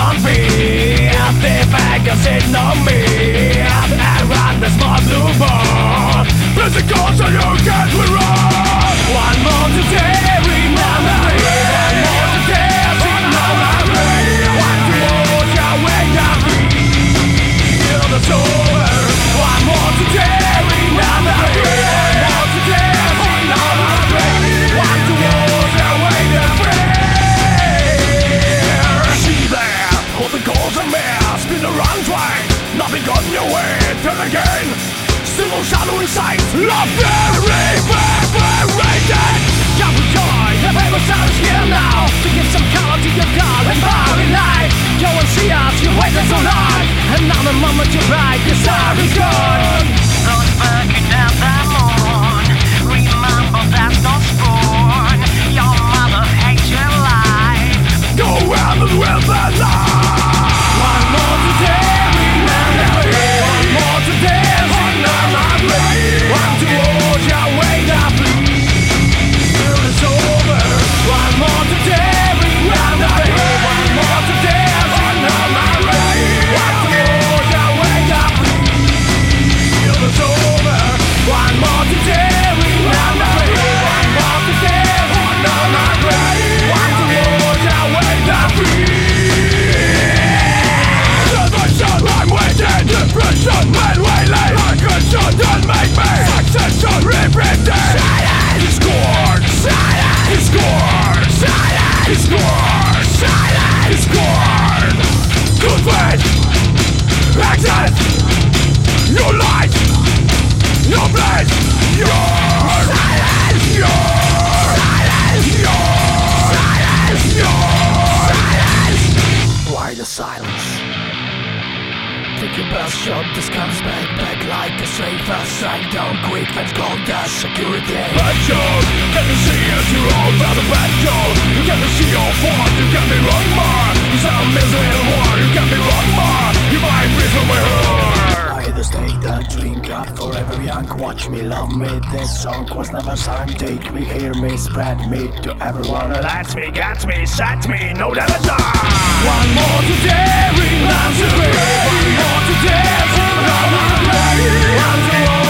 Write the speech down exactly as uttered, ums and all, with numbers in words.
on me. The fingers sitting on me. Around the small blue ball. There's a cause so you can't run. One more today, remember me. One more today, remember me. One to wash away the feel the sober. One more today, remember me. One more today, remember me. One to wash away the fear. See there, all the goals are missed. Spin around twice, nothing got in your way. Turn again, still no shadow in sight. Love very, evaporated. Come with joy, the famous sound is here now. To give some color to your God and power in life. Go and see us, you waited so long. And now the moment you ride, the star is gone. Those working down the moon. Remember that's no spoon. Your mother hates your life. Go well and with the light. One more today, remember me. One more today, remember me. One to wash away the bleed. Till it's over. One more today, remember me. One more today, remember me. One to wash away the bleed. Till it's over. One more today, remember me. One more today, remember me. One to wash away the bleed. Depression, I'm waiting. Depression, man, waiting. Aggression, don't make me. Succession, repeating. Silence, discord. Silence, discord. Silence, discord. Silence, discord. Good faith. Access. Your light. Your place. Yours. Silence. Yours. Silence. Yours. Silence. Yours. Silence. Why the silence? Take your best shot, this comes back, back like a safe strike down quick, let's go dash security. Bad job, can you see it? You're all about the bad job. You can't see your fault, you can be wrong more. You sound misery and war, you can be wrong more. You might be from my heart. I either stay that drink up forever young, watch me, love me. This song was never sung, take me, hear me, spread me to everyone. That's me, got me, set me, no never die. One more today, remember me. One more today, remember me. One more